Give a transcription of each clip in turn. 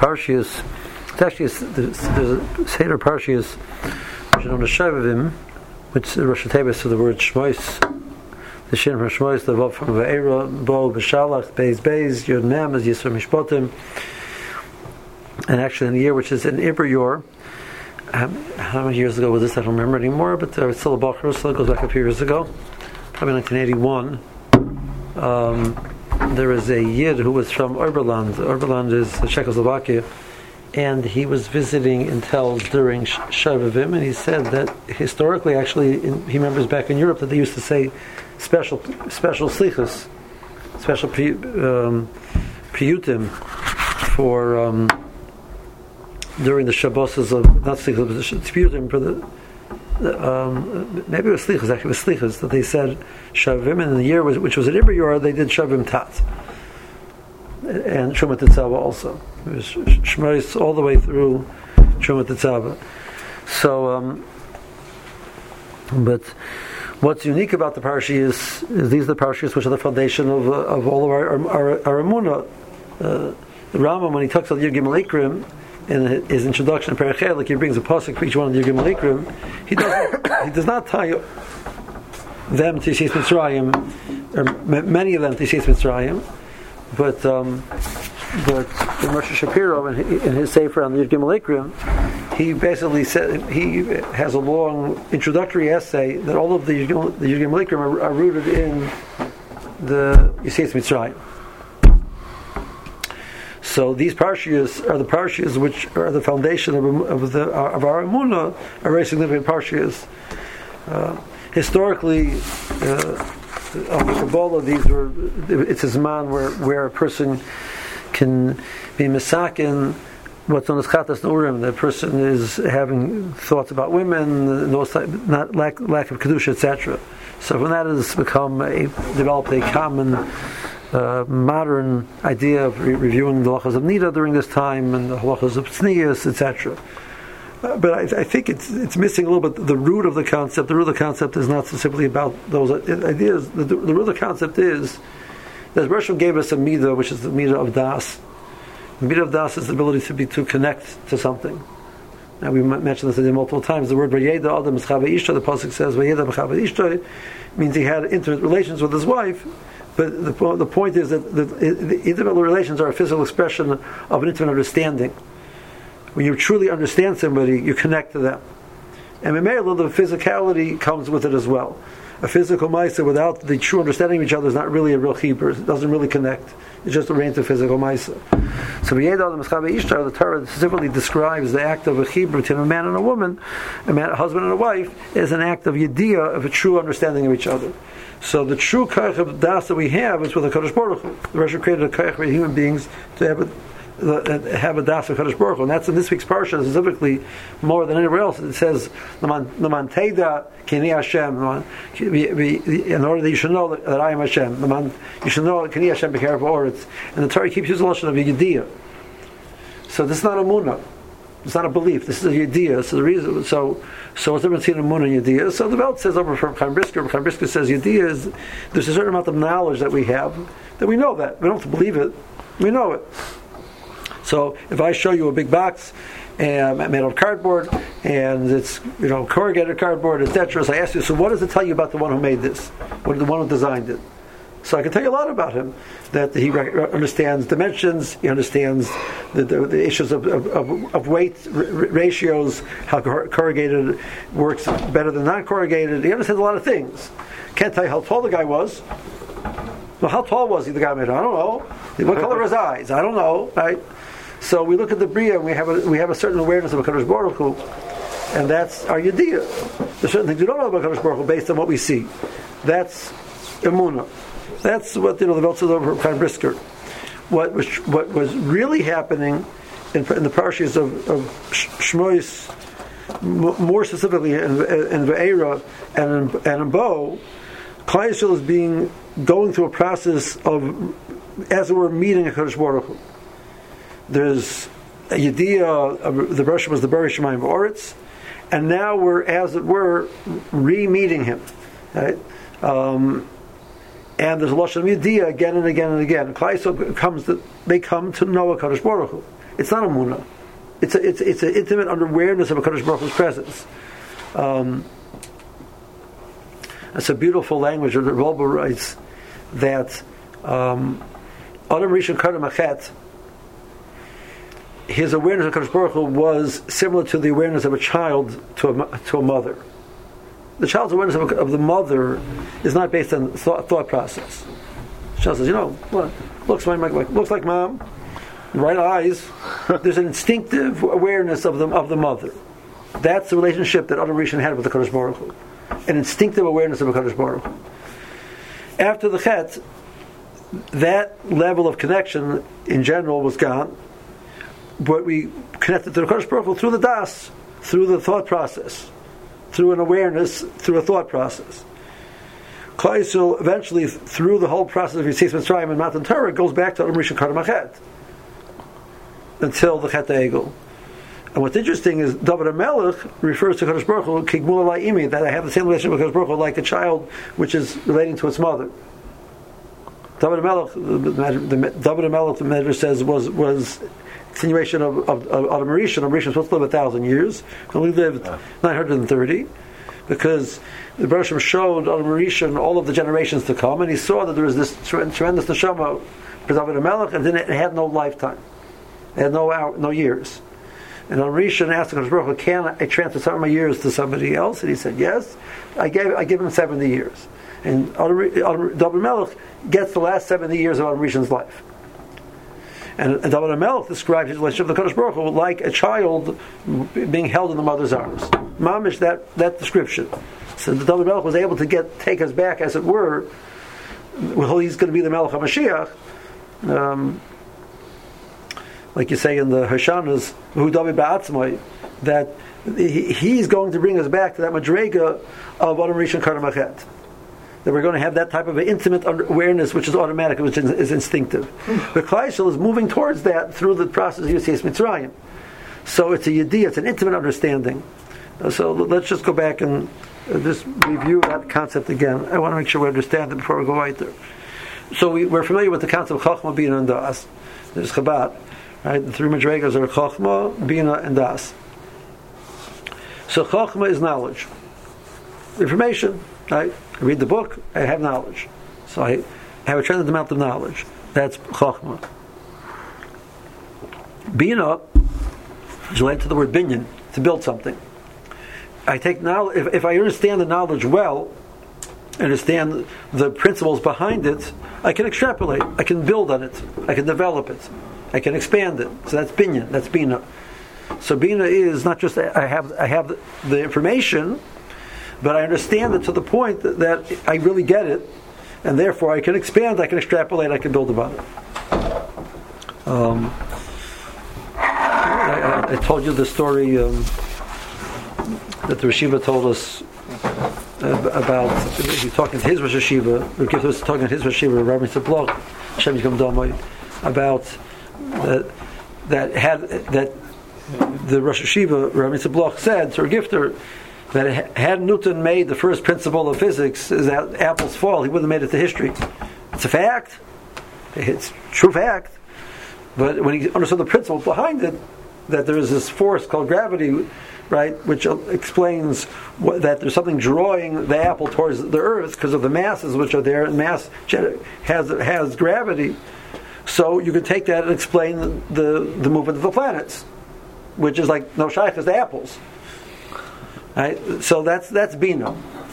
Parshias. It's actually there's a Seder Parshias, which is known as Shavavim, which is Rosh Hashanah to the word Shmois. The Shin from Shmois, the Vav from Ve'era, Bo, B'Shalach, Beis, Yod Mem, as Yisra Mishpotim. And actually in the year which is in Iber Yor, how many years ago was this? I don't remember anymore, but it's still a Bachar, so it goes back a few years ago, probably 1981. There was a Yid who was from Oberland. Oberland is Czechoslovakia, and he was visiting in Telz during Shavavim, and he said that historically, actually, he remembers back in Europe that they used to say special slichus, special piyutim for during the Shabbos of not slichus, but piyutim for the maybe it was slichus. Actually, it was slichus that they said Shavim, and in the year which was at Iber Yor, they did Shavim Tat and Shumat Tetzava also. It was Shmois all the way through Shumat Tetzava. So, but what's unique about the Parshi is these are the Parshas which are the foundation of all of our Emunah. The Rambam, when he talks about Yud Gimel Ikrim in his introduction to Perek like he brings a pasuk for each one of the Yud Gimel Ikrim, he does not tie them to Yisrael Mitzrayim, or many of them to Yisrael Mitzrayim, but Moshe Shapiro in his Sefer on the Yud Gimel Ikrim, he basically said, he has a long introductory essay that all of the Yud Gimel Ikrim are rooted in the Yisrael Mitzrayim. So these parshias are the parshias which are the foundation of our emunah, are very significant parshias. Historically, of the Kabbalah, it's a zman where a person can be misakin what's known as chatas nurim. The person is having thoughts about women, not lack of kedusha, etc. So when that has developed a common modern idea of reviewing the halachas of nida during this time and the halachas of tznius, etc. But I think it's missing a little bit the root of the concept. The root of the concept is not simply about those ideas. The root of the concept is that Rosham gave us a midah, which is the midah of das. The midah of das is the ability to connect to something. Now we mentioned this multiple times. The word vayeda adam chava ishta. The pasuk says vayeda chava ishta means he had intimate relations with his wife. But the point is that the intimate relations are a physical expression of an intimate understanding. When you truly understand somebody, you connect to them. And Memela, the physicality comes with it as well. A physical maisa without the true understanding of each other is not really a real chibur. It doesn't really connect. It's just a range of physical maisa. So the Torah specifically describes the act of a chibur between a man and a woman, a husband and a wife, as an act of yediyah, of a true understanding of each other. So the true koach of das that we have is with the Kadosh Baruch Hu. The Rosh created a koach for human beings to have a das of Kadosh Baruch Hu, and that's in this week's parsha specifically more than anywhere else. It says Laman Teda Kini Hashem, in order that you should know that I am Hashem. You should know Kini Hashem B'Karav Oretz, and the Torah keeps using the lashon of Yediyah. So this is not a munah. It's not a belief. This is a yediyah. So the reason, so what's the difference between a munah and yediyah? So the Welt says over from Chaim Brisker. Chaim Brisker says yediyah is there's a certain amount of knowledge that we have that we know that we don't have to believe it. We know it. So if I show you a big box and made of cardboard and it's corrugated cardboard, etc. So I ask you, so what does it tell you about the one who made this? What the one who designed it? So I can tell you a lot about him. That he understands dimensions, he understands the issues of weight ratios, how corrugated works better than non-corrugated. He understands a lot of things. Can't tell you how tall the guy was. Well, how tall was he? The guy made. I don't know. What color were his eyes? I don't know. Right. So we look at the bria, and we have a certain awareness of a Kadosh Baruch Hu, and that's our yediyah. There's certain things we don't know about Kadosh Baruch Hu based on what we see. That's emunah. That's what the Welt says over Chaim Brisker. What was really happening in the parshas of Shmois, more specifically in Ve'era and in Bo, Klal Yisrael is going through a process of, as it were, meeting a Kadosh Baruch Hu. There's a yediyah. The Rosh was the Bari Shemayim V'Oretz, and now we're, as it were, re-meeting him. Right? And there's a lashon yediyah again and again and again. Klal Yisrael they come to know a Kadosh Baruch Hu. It's not a munah. It's an intimate awareness of a Kadosh Baruch Hu's presence. That's a beautiful language. The Rebbe writes that Adam Rishon Kadam Achet, his awareness of Kadosh Baruch Hu was similar to the awareness of a child to a mother. The child's awareness of the mother is not based on thought process. The child says, looks like mom, right eyes. There's an instinctive awareness of the mother. That's the relationship that Adam Rishon had with the Kadosh Baruch Hu. An instinctive awareness of a Kadosh Baruch Hu. After the Chet, that level of connection in general was gone, but we connected to the Kadosh Baruch Hu through the das, through the thought process, through an awareness, through a thought process. Klal Yisrael eventually, through the whole process of Yetzias Mitzrayim and Matan Torah, goes back to Adam Rishon Kadam Achet until the Chet Egel. And what's interesting is David HaMelech refers to Kadosh Baruch Hu Kigmul Alai Imi, that I have the same relationship with Kadosh Baruch Hu like a child which is relating to its mother. David HaMelech, the Medrash says, was continuation of Adam Rishon. Adam Rishon was supposed to live 1,000 years. He only lived 930, because the Baruch Hashem showed Adam Rishon all of the generations to come, and he saw that there was this tremendous neshama for David HaMelech, and then it had no lifetime. It had no years. And Adam Rishon asked the Kadosh Baruch Hu, can I transfer some of my years to somebody else? And he said, yes. I give him 70 years. And David HaMelech gets the last 70 years of Adam Rishon's life. And David HaMelech described his relationship with the Kadosh Baruch Hu like a child being held in the mother's arms. Mamish, that description. So David HaMelech was able to take us back, as it were. Well, he's going to be the Melech HaMashiach. Like you say in the Hashanas, Hu David Ba'atzmai, that he's going to bring us back to that Madrega of Adam Rishon Kadam Achet. That we're going to have that type of an intimate awareness, which is automatic, which is instinctive. But Klal Yisrael is moving towards that through the process of Yetzias Mitzrayim. So it's a yediyah, it's an intimate understanding. So let's just go back and just review that concept again. I want to make sure we understand it before we go right there. So we're familiar with the concept of Chachma, Bina, and Das. There's Chabad. Right? The three Madregas are Chachma, Bina, and Das. So Chachma is knowledge. Information. Right? I read the book, I have knowledge. So I have a tremendous amount of knowledge. That's Chachma. Bina is related to the word binyan, to build something. I take knowledge, if I understand the knowledge well, understand the principles behind it, I can extrapolate, I can build on it, I can develop it, I can expand it. So that's binyan, that's Bina. So Bina is not just I have the information, but I understand it to the point that I really get it, and therefore I can expand, I can extrapolate, I can build about it. I told you the story that the Rosh Hashiva told us about. He was talking to his Rosh Hashiva. He was talking to his Rosh Hashiva, Rabbi Tzibloch, Hashem Yiskom Domai, about that the Rosh Hashiva, Rabbi Tzibloch, said to her gifter that had Newton made the first principle of physics, is that apples fall, he wouldn't have made it to history. It's a fact. It's a true fact. But when he understood the principle behind it, that there is this force called gravity, right, which explains that there's something drawing the apple towards the earth because of the masses which are there, and mass has gravity. So you can take that and explain the movement of the planets, which is like no shaykh as the apples. Right? So that's Bina.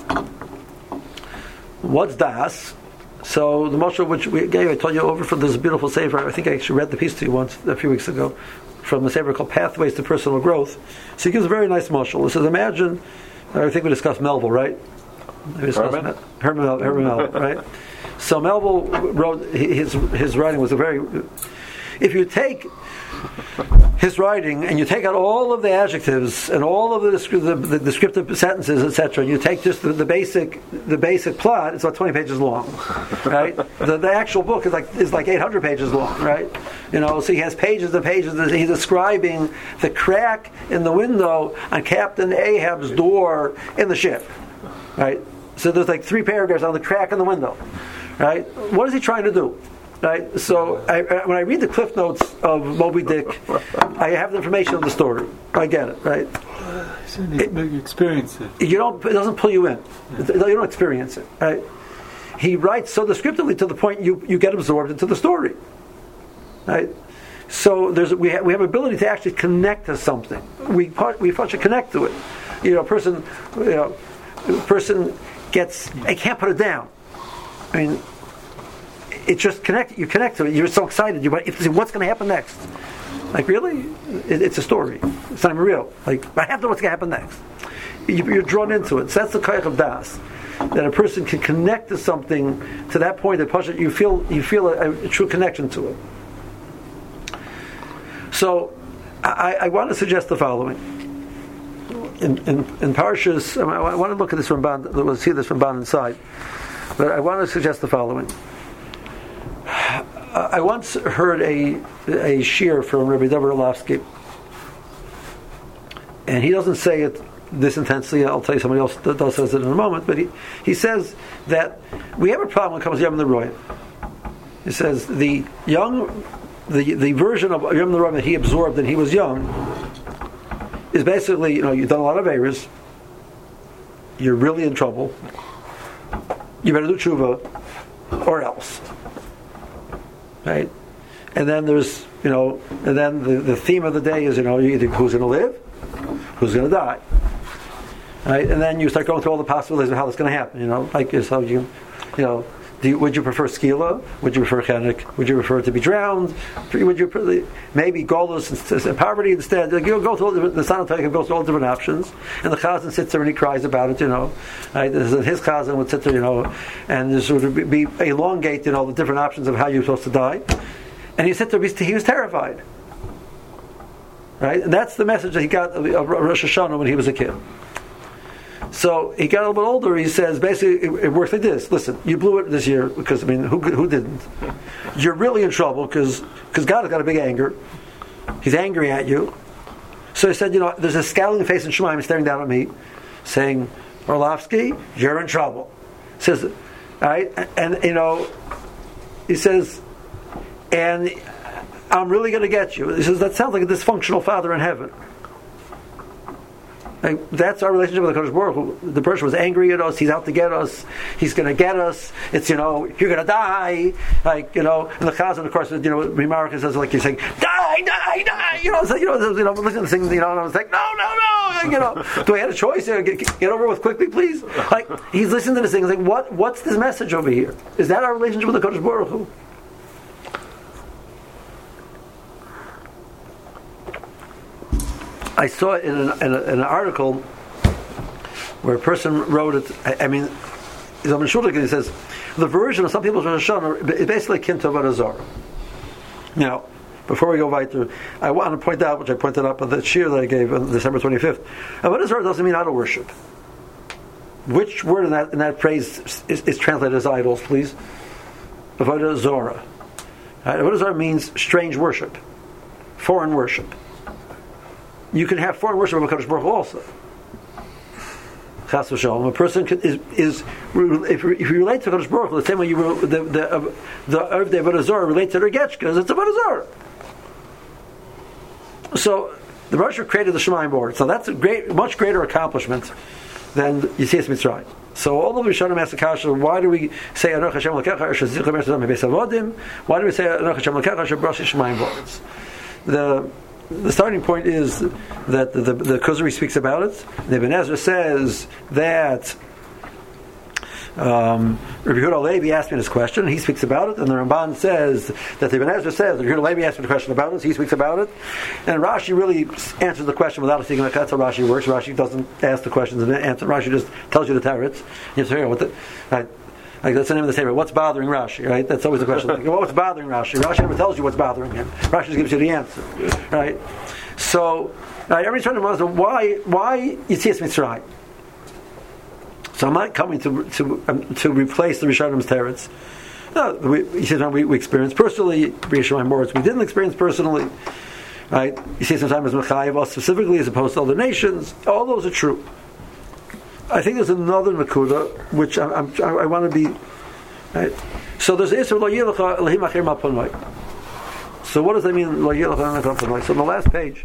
What's Das? So the mashal which we gave, I told you over from this beautiful sefer. I think I actually read the piece to you once a few weeks ago from the sefer called Pathways to Personal Growth. So he gives a very nice mashal. He says, imagine, I think we discussed Melville, right? Herman Melville, right? So Melville wrote his writing was a very. If you take his writing and you take out all of the adjectives and all of the descriptive sentences, etc., you take just the basic plot. It's about 20 pages long, right? The actual book is like 800 pages long, right? So he has pages and pages. He's describing the crack in the window on Captain Ahab's door in the ship, right? So there's like 3 paragraphs on the crack in the window, right? What is he trying to do? Right? So when I read the cliff notes of Moby Dick, I have the information of the story. I get it, right? So you experience it. It doesn't pull you in. You don't experience it, right? He writes so descriptively to the point you get absorbed into the story, right? So we have ability to actually connect to something. We partially connect to it. A person gets. I can't put it down. I mean, it just connect. You connect to it. You're so excited. You want to see what's going to happen next. Like really, it's a story. It's not even real. Like I have to know what's going to happen next. You're drawn into it. So that's the koyach of das. That a person can connect to something to that point that you feel a true connection to it. So, I want to suggest the following. In Parshas, I want to look at this from Ban. We'll see this from Ban inside, but I want to suggest the following. I once heard a shir from Rabbi David Orlovsky, and he doesn't say it this intensely. I'll tell you somebody else that says it in a moment, but he says that we have a problem when it comes to Yom Neroyim. He says the version of Yom Neroyim that he absorbed when he was young is basically, you've done a lot of errors, you're really in trouble, you better do tshuva, or else. Right? And then there's, and then the theme of the day is, either who's going to live, who's going to die. Right? And then you start going through all the possibilities of how that's going to happen. Like is how would you prefer skila? Would you prefer chenek? Would you prefer to be drowned? Would you maybe golus and poverty instead? Like, go through all the Sanatayim goes through all different options, and the chazan sits there and he cries about it. Right? His chazan would sit there, and this would be elongate, the different options of how you're supposed to die, and he sat there. He was terrified. Right, and that's the message that he got of Rosh Hashanah when he was a kid. So he got a little bit older. He says basically it works like this. Listen, you blew it this year because who didn't? You're really in trouble because God has got a big anger. He's angry at you. So he said, there's a scowling face in Shemaim staring down at me, saying, Orlovsky, you're in trouble. He says, all right, and he says, and I'm really going to get you. He says that sounds like a dysfunctional father in heaven. Like, that's our relationship with the Kadosh Baruch Hu. The person was angry at us. He's out to get us. He's going to get us. It's you're going to die. Like and the Chazan, of course, Rimarach says like you're saying die. Listen to things. And I was like no. Do I have a choice? Get over with quickly, please. Like he's listening to this thing. He's like what's this message over here? Is that our relationship with the Kadosh Baruch Hu? I saw it in an article where a person wrote it. Zalman Shulik, he says the version of some people's Rosh Hashanah is basically akin to Avodah Zarah. Now, before we go weiter, I want to point out, which I pointed out on the shir that I gave on December 25th. Avodah Zarah doesn't mean idol worship. Which word in that phrase is translated as idols, please? Avodah Zarah. Avodah Zarah means strange worship, foreign worship. You can have foreign worship of HaKadosh Baruch Hu also. Chas v'shalom. A person is if you relate to HaKadosh Baruch Hu the same way the Avodah Zarah relate to their Getchkas, it's Avodah Zarah. So the Rosh created the Shemayim board. So that's a much greater accomplishment than Yetzias Mitzrayim. So all of the Rishonim ask the kasha, why do we say Anoch Hashem L'kecha Shezich Lemer Tzadam Beis Avodim? Why do we say Anoch Hashem L'kecha Shebrash Shemayim boards? The starting point is that the Kuzari speaks about it. The Ibn Ezra says that Rabbi Yehuda Halevi asked me this question, and he speaks about it. And the Ramban says that the Ibn Ezra says that Rabbi Yehuda Halevi asked me the question about it, he speaks about it. And Rashi really answers the question without speaking like that's how Rashi works. Rashi doesn't ask the questions and answer. Rashi just tells you the tarets. You have to figure out what the... Right? Like that's the name of the statement. What's bothering Rashi? Right? That's always the question. Like, what's bothering Rashi? Rashi never tells you what's bothering him. Rashi just gives you the answer. Right? So, everybody's trying to wonder why Yetzias Mitzrayim. So I'm not coming to replace the Rishonim Teretz. No, we experienced personally. Rishonim words we didn't experience personally. Right? Yetzias Mitzrayim is Mechayev us specifically as opposed to other nations. All those are true. I think there's another Nakuda which I want to be Right? So there's the issue of lo yilecha Elohim achir malpanoi. So what does that mean? Lo yilecha Elohim achir malpanoi. So on the last page.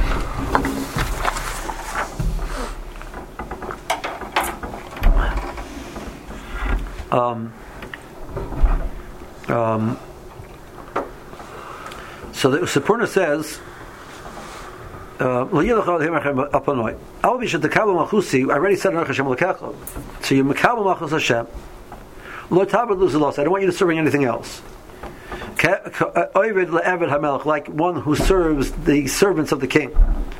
So the Sipurna says, I already said in Hashem Lekecha. So you Mekabel Malchus Hashem. Lo Tabed Luzalos. I don't want you to serve anything else. Like one who serves the servants of the king.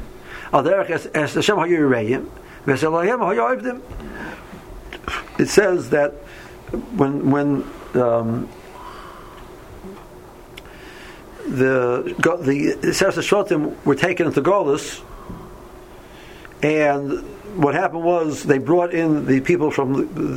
It says that when the Seres Shvatim were taken into Golus, and what happened was they brought in the people from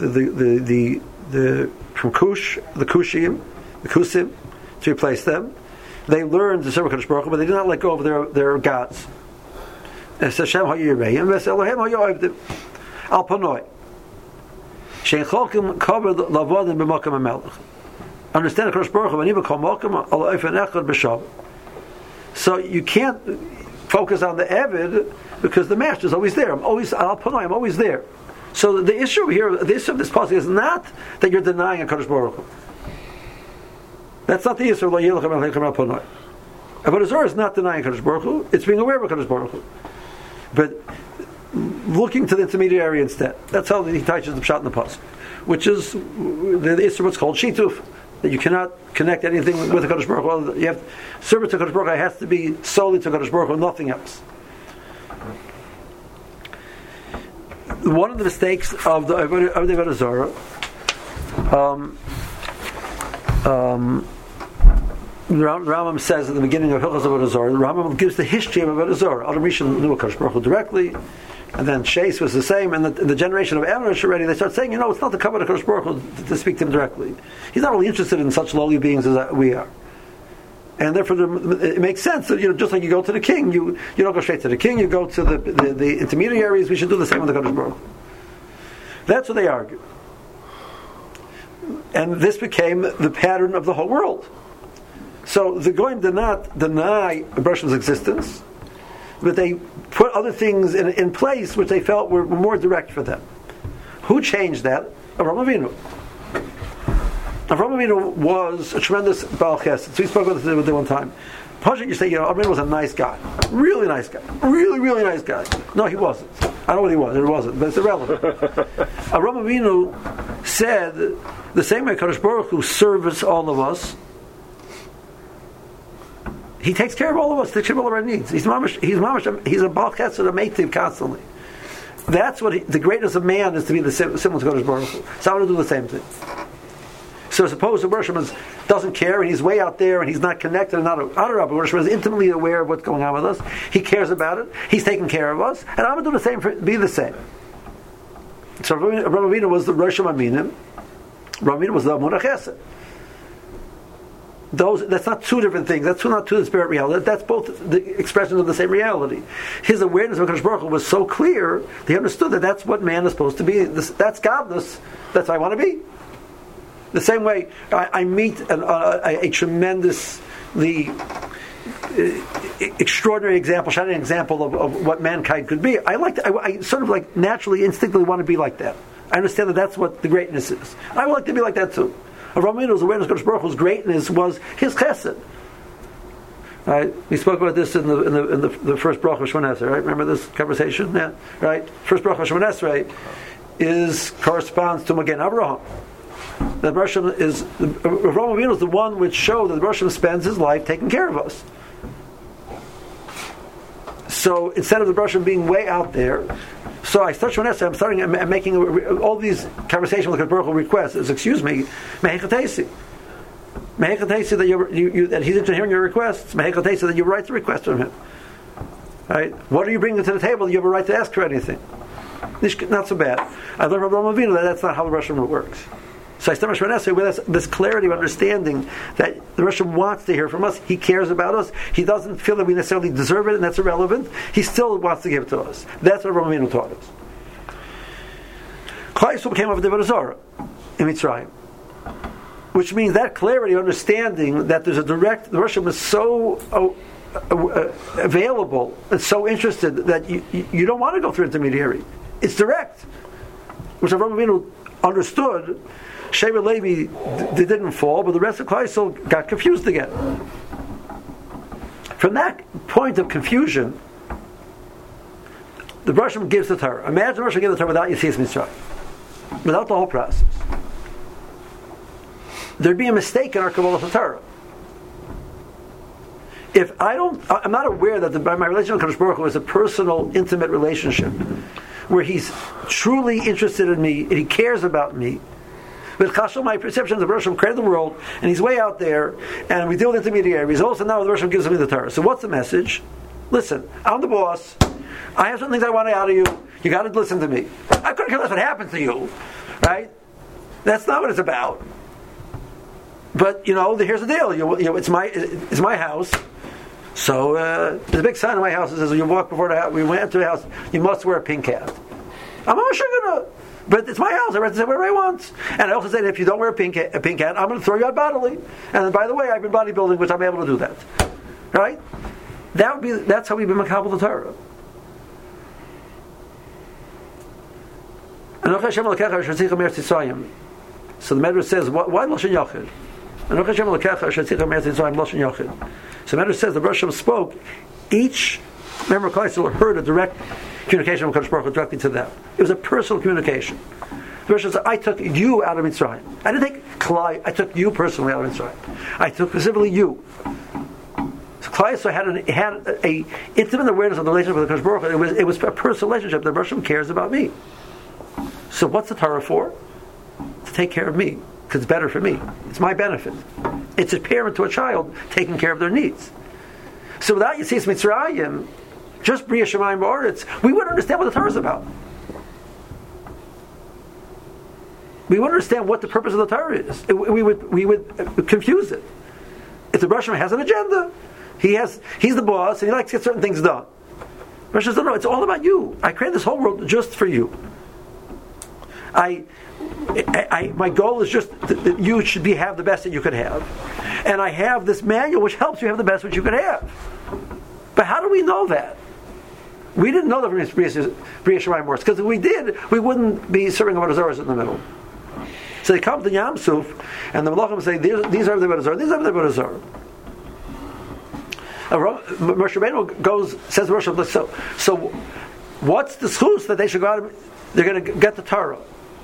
from Kush, the Kushim, the Kusim, to replace them. They learned to serve Kadosh Baruch Hu, but they did not let go of their gods. And Hashem ha'yireim, ves Elohim ha'yoivdim, al panoi. Shein cholkim covered lavodim b'makam ha'melech. Understand the Kadosh Baruch Hu, v'ani b'kol makam al oifen echad b'shav. So you can't focus on the Eved because the master is always there. I'm always al panoi. I'm always there. So the issue here, the issue of this passage is not that you're denying a Kadosh Baruch Hu. That's not the issue of lo yilchem al panoi. Avodah Zarah is not denying Kadosh Baruch Hu. It's being aware of Kadosh Baruch Hu, but looking to the intermediary instead. That's how he teaches the pshat in the pasuk, which is the issue what's called shituf, that you cannot connect anything with the Kadosh Baruch Hu. You have service to Kadosh Baruch Hu. It has to be solely to Kadosh Baruch Hu, nothing else. One of the mistakes of the Avodah Zarah, the Rambam says at the beginning of Hilchos Avodah Zarah, the Rambam gives the history of Avodah Zarah. Adam Rishon knew Kadosh Baruch Hu directly, and then Shais was the same, and the generation of Amorish already, they start saying, it's not the cover of Kadosh Baruch Hu to speak to him directly. He's not really interested in such lowly beings as we are. And therefore, it makes sense that just like you go to the king, you don't go straight to the king. You go to the intermediaries. We should do the same with the Kadosh Baruch Hu. That's what they argue, and this became the pattern of the whole world. So the Goyim did not deny Abraham existence, but they put other things in place which they felt were more direct for them. Who changed that? Avraham Avinu. Avraham Avinu was a tremendous Baal Chesed. So we spoke about this one time. Pashut, you say, Avraham Avinu was a nice guy. Really nice guy. Really, really nice guy. No, he wasn't. I don't know what he was. It wasn't. But it's irrelevant. Avraham Avinu said, the same way Kadosh Baruch Hu serves all of us, he takes care of all of us, takes care of all of our needs. He's a Baal Chesed, a meitiv constantly. That's what the greatness of man is, to be similar to Kadosh Baruch Hu. So I'm going to do the same thing. So suppose the Rosh doesn't care and he's way out there and he's not connected and not Adarab. Rosh is intimately aware of what's going on with us. He cares about it. He's taking care of us, and I'm going to do the same. Be the same. So Avraham Avinu was the Rosh Aminim. Avraham Avinu was the Amunah Chesed. That's not two different things. That's not two disparate realities. That's both the expressions of the same reality. His awareness of Kadosh Baruch Hu was so clear that he understood that that's what man is supposed to be. That's godless. That's what I want to be. The same way I meet a tremendously extraordinary example, shining example of what mankind could be. I sort of like naturally, instinctively want to be like that. I understand that that's what the greatness is. I would like to be like that too. Avraham Avinu's awareness of Kadosh Baruch Hu's greatness was his chesed. Right? We spoke about this in the first bracha of Shemona Esrei. Right? Remember this conversation? Yeah. Right. First bracha of Shemona Esrei corresponds to Magen Avraham. That Avraham Avinu is the one which showed that Avraham spends his life taking care of us. So instead of the Avraham being way out there, so I start Shemona, I'm making all these conversations with the Baruch Hu requests. Excuse me, mehechatesi that he's interested in hearing your requests. Mehechatesi that you have a right to request from him. Right? What are you bringing to the table? You have a right to ask for anything. Not so bad. I learned from Avraham Avinu that that's not how the Russian works. So I start Shemona Esrei with this clarity of understanding that the Russian wants to hear from us. He cares about us. He doesn't feel that we necessarily deserve it, and that's irrelevant. He still wants to give it to us. That's what Avraham Avinu taught us. Klal Yisrael became of the Avodah Zarah in Mitzrayim. which means that clarity, understanding that there's a direct, the Rosh Hashanah is so available and so interested that you don't want to go through intermediary. It's direct, which Avraham Avinu understood. Sheva Levi they didn't fall, but the rest of Klal Yisrael got confused again. From that point of confusion, the Rosh Hashanah gives the Torah. Imagine the Rosh Hashanah gives the Torah without Yetzias Mitzrayim, without the whole process. There'd be a mistake in our Kabbalah of the Torah. If I'm not aware that my relationship with Kadosh Baruch Hu is a personal, intimate relationship where He's truly interested in me and He cares about me. But Chashal, my perception of the Rosh Hashanah created the world, and He's way out there, and we deal with intermediaries. Also, now the Rosh Hashanah gives me the Torah. So, what's the message? Listen, I'm the boss. I have some things I want out of you. You got to listen to me. I couldn't care less what happens to you, right? That's not what it's about. But here's the deal. It's my house. So there's a big sign in my house that says when you walk before the house, when you enter the house, you must wear a pink hat. I'm not sure gonna, but it's my house. I have to say whatever I want. And I also say that if you don't wear a pink hat, I'm going to throw you out bodily. And by the way, I've been bodybuilding, which I'm able to do that. Right? That's how we be makabel the Torah. So the Medrash says, why Lashon Yachid? So the Medrash says the Rosh Hashanah spoke. Each member of Klal Yisrael heard a direct communication from Kadosh Baruch Hu directly to them. It was a personal communication. The Rosh Hashanah said, I took you out of Mitzrayim. I didn't take Klal. I took you personally out of Mitzrayim. I took specifically you. So Klal Yisrael had a intimate awareness of the relationship with Kadosh Baruch Hu. It was a personal relationship. The Rosh Hashanah cares about me. So what's the Torah for? To take care of me. Because it's better for me. It's my benefit. It's a parent to a child taking care of their needs. So without Yetzias Mitzrayim, just Bria Shemayim Ba'aretz, we wouldn't understand what the Torah is about. We wouldn't understand what the purpose of the Torah is. We would confuse it. If the Rosh Hashanah has an agenda, he's the boss and he likes to get certain things done. Rosh Hashanah says, no, it's all about you. I created this whole world just for you. My goal is just that you should have the best that you could have, and I have this manual which helps you have the best which you could have. But how do we know that? We didn't know that from Bria Shemayim works, because if we did, we wouldn't be serving Avodah Zarah in the middle. So they come to Yam Suf, and the Malachim say, "These are the Avodah Zarah. These are the Avodah Zarah." Moshe Rabbeinu says to Rosh Hashanah, so what's the schus that they should go out? They're going to get the Torah.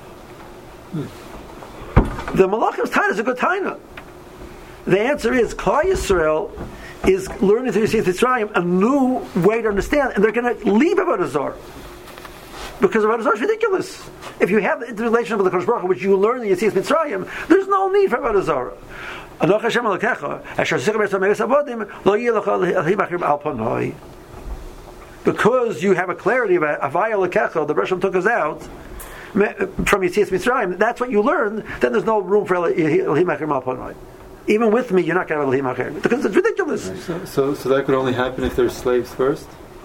The Malachim's Taina is a good Taina. The answer is Klal Yisrael is learning through Yetzias Mitzrayim a new way to understand, and they're going to leave Avodah Zarah because Avodah Zarah is ridiculous. If you have the relationship with the Kadosh Baruch Hu, which you learn in Yetzias Mitzrayim, there's no need for Avodah Zarah. Anoch Hashem Elokecha, asher sicha b'eretz ha'meres avodim, lo yeh lecha l'hibachir al panoi. Because you have a clarity about Avaya Elokecha, the Rosh Hashanah took us out from Yetzias Mitzrayim, that's what you learn, then there's no room for Elohim Acher Malpanoi. Even with me, you're not going to have Elohim Acher, because it's ridiculous. So that could only happen if they're slaves first?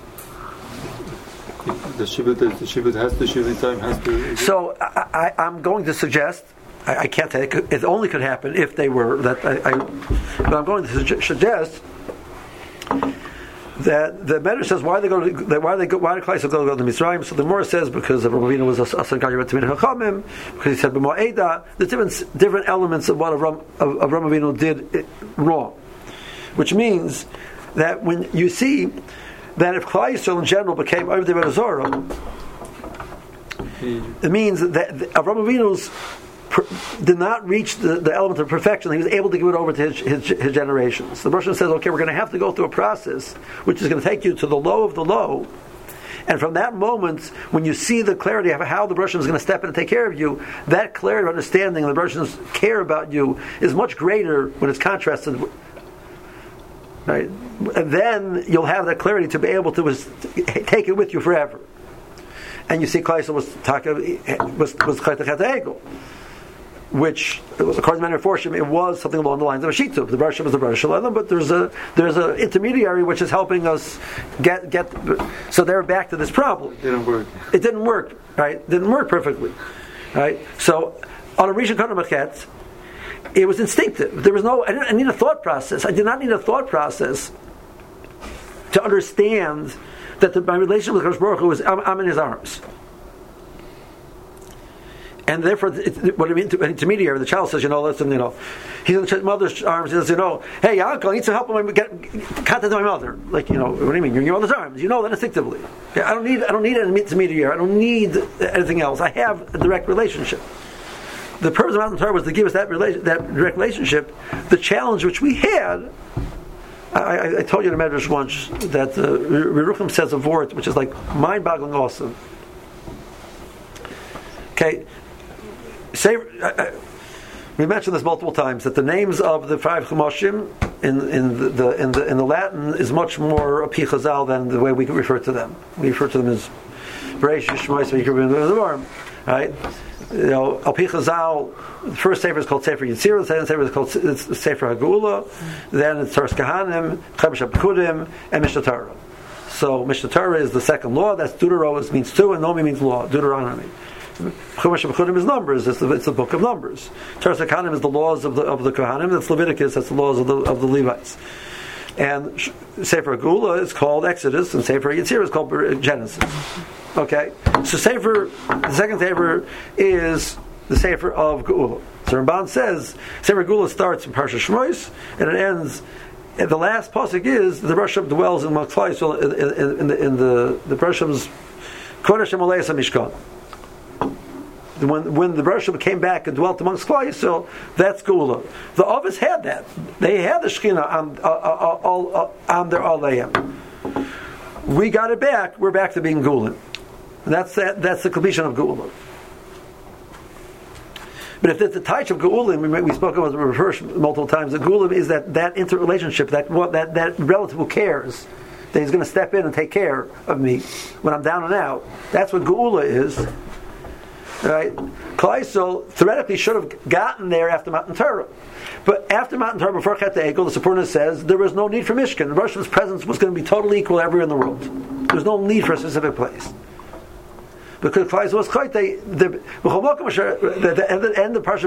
The Shibud has to, Shibud time has to... So I'm going to suggest, I can't say it only could happen if they were, but I'm going to suggest that the Medrash says why do Klal Yisrael go to Mitzrayim? So the Gemara says because Avraham Avinu was Asan Gayir Tamid Chachamim, because he said b'Mo'eda. There's different elements of what Avraham Avinu did wrong, which means that when you see that if Klal Yisrael in general became Ovdei Avodah Zarah, it means that Avraham Avinu's did not reach the element of perfection. He was able to give it over to his generations. The Rosh Hashanah says, okay, we're going to have to go through a process which is going to take you to the low of the low. And from that moment, when you see the clarity of how the Rosh Hashanah is going to step in and take care of you, that clarity of understanding the Rosh Hashanah's care about you is much greater when it's contrasted. Right? And then you'll have that clarity to be able to take it with you forever. And you see, Klal Yisrael was Chaytachat Egel, which, according to many Meforshim, it was something along the lines of a shitub. The Baruch was the Baruch Shalom, but there's a intermediary which is helping us get. So they're back to this problem. It didn't work. It didn't work, right? It didn't work perfectly, right? So on a Rishon Kodesh Machet, it was instinctive. There was no. I didn't need a thought process. I did not need a thought process to understand that my relationship with Kadosh Baruch Hu was I'm in His arms. And therefore, what I mean to an intermediary, the child says, listen, he's in his mother's arms. He says, hey, uncle, I need some help when we get contact my mother. Like, what do you mean? You're in your mother's arms. You know that instinctively. I don't need an intermediary. I don't need anything else. I have a direct relationship. The purpose of Matan Torah was to give us that direct relationship. The challenge which we had, I told you in a Medrash once that Yerucham says a word which is like mind-boggling awesome. Okay. We mentioned this multiple times that the names of the 5 Chumoshim in the Latin is much more Api Chazal than the way we refer to them. We refer to them as Bereishis, Shmos, Vayikra, V'Nedarim, right? Api Chazal, the first sefer is called Sefer Yitzir, the second sefer is called Sefer Hagula, then it's Toras Kahanim, Chemesh HaPekudim, and Mishnah Torah. So Mishnah Torah is the second law. That's Deuteronomy means two, and Nomi means law. Deuteronomy. Chumash HaPekudim is numbers. It's the book of numbers. Toras Kahanim is the laws of the Kohanim. That's Leviticus. That's the laws of the Levites. And Sefer Hagula is called Exodus, and Sefer Yitzir is called Genesis. Okay, so the second Sefer is the Sefer of Geula. So Ramban says Sefer Geula starts in Parsha Shmos and it ends. And the last pasuk is the Rosh Hashanah dwells in Mount Klai, so in the Rosh Hashanah's Kodesh Amalei Mishkan. When the Rosh Hashanah came back and dwelt amongst Klai, so that's Geula. The Avos had that; they had the Shekhinah on their Alayim. We got it back. We're back to being Geula. That's the completion of Geula. But if it's the Taich of Geula, we spoke about the reverse multiple times. The Geula is that interrelationship, that relative who cares that he's going to step in and take care of me when I'm down and out. That's what Geula is. Right? Klai Yisrael theoretically should have gotten there after Matan Torah. But after Matan Torah, before Chet Egel, the Sephorah says there was no need for Mishkan. The Rosh Hashanah's presence was going to be totally equal everywhere in the world. There was no need for a specific place. Because Klai Yisrael was quite the end of Parsha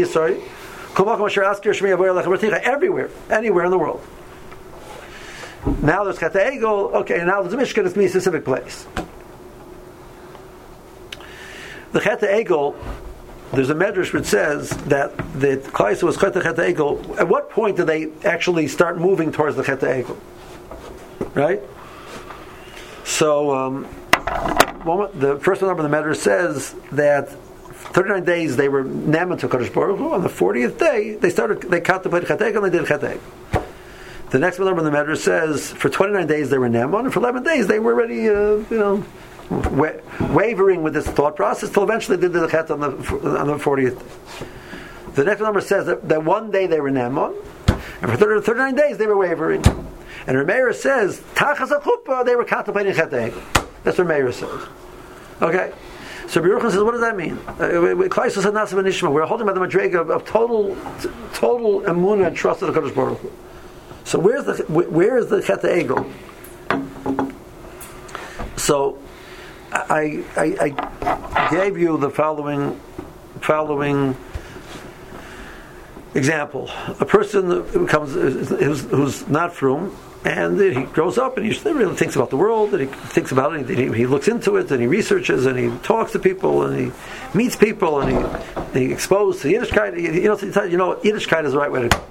Yisrael, everywhere, anywhere in the world. Now there's Chet Egel, okay, now there's a Mishkan, it's me a specific place. The Chet Egel, there's a medrash which says that the Klai Yisrael was Chet Egel. At what point do they actually start moving towards the Chet Egel? Right? So, the first number of the medrash says that 39 days they were Neman to Kadosh Baruch Hu. On the 40th day, they contemplated Chet Egel and they did Chet Egel. The next number of the medrash says for 29 days they were Neman, and for 11 days they were already, wavering with this thought process till eventually they did the Chet on the 40th day. The next number says that one day they were Neman, and for 39 days they were wavering. And Rameir says, Tachas HaChuppah, they were contemplating Chet Egel. That's what Rameir says. Okay? So Yerucham says, what does that mean? Klai Yisrael said Nasa v'Nishma. We're holding by the Madrega of total emunah and trust of the Kadosh Baruch Hu. So where is the Chet Egel? So I gave you the following example. A person who's not frum, and he grows up and he really thinks about the world, and he thinks about it, and he looks into it, and he researches, and he talks to people, and he meets people, and he exposed to Yiddishkeit. Yiddishkeit is the right way to go.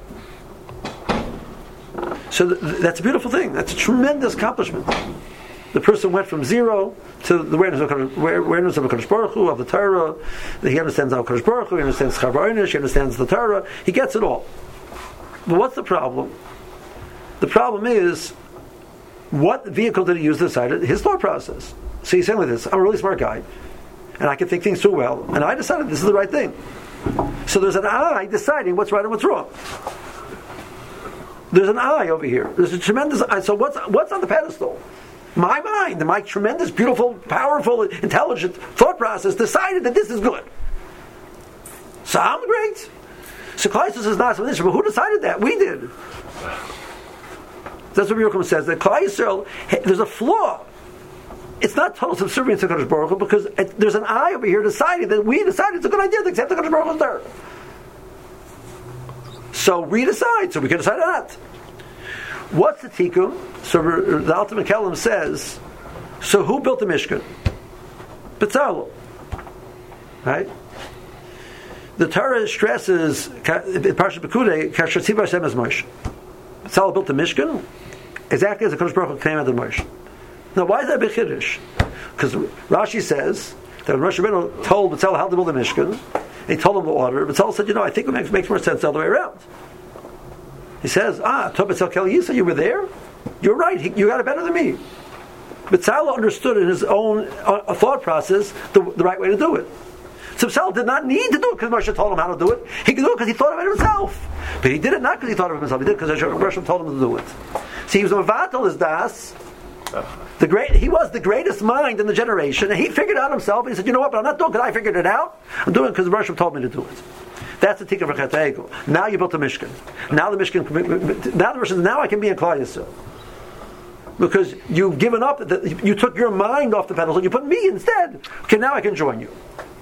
So that's a beautiful thing. That's a tremendous accomplishment. The person went from zero to the awareness of the Kadosh Baruch Hu, of the Torah. He understands our Kadosh Baruch Hu, he understands Chav Ha'onish, he understands the Torah. He gets it all. But what's the problem? The problem is, what vehicle did he use to decide it? His thought process. So he's saying like this, I'm a really smart guy, and I can think things through well, and I decided this is the right thing. So there's an I deciding what's right and what's wrong. There's an I over here. There's a tremendous I. So what's on the pedestal? My mind, my tremendous, beautiful, powerful, intelligent thought process decided that this is good. So I'm great. So Klai Yisrael is not an issue, but who decided that? We did. That's what Yerucham says, that Klai Yisrael, there's a flaw. It's not total subservience to Kadosh Baruch Hu, because there's an I over here deciding that we decided it's a good idea to accept the Kadosh Baruch Hu's Torah. So we decide. So we can decide or not. What's the tikkun? So the Alter Kelim says, so who built the Mishkan? Betzalel. Right? The Torah stresses Parshat Pekudei, Kasher Tziva Hashem as Moshe. Betzalel built the Mishkan exactly as the Kodesh Baruch Hu came out of Moshe. Now, why is that big chiddush? Because Rashi says that when Moshe Rabbeinu told Betzalel how to build the Mishkan, he told him the order. Betzalel said, I think it makes more sense the other way around. He says, Tov Betzalel Kel Yisa, you were there? You're right, you got it better than me. Betzalel understood in his own thought process the right way to do it. So Betzalel did not need to do it because Moshe told him how to do it. He could do it because he thought of it himself. But he did it not because he thought of it himself. He did it because Moshe told him to do it. See, he was Mavatal his das. He was the greatest mind in the generation, and he figured it out himself. And he said, "You know what? But I'm not doing it because I figured it out. I'm doing it because Moshe told me to do it." That's the tikkun for Chet HaEgel. Now you built a Mishkan. Now the Mishkan. Now I can be in Klal Yisrael. Because you've given up, you took your mind off the pedals and you put me instead. Okay, now I can join you.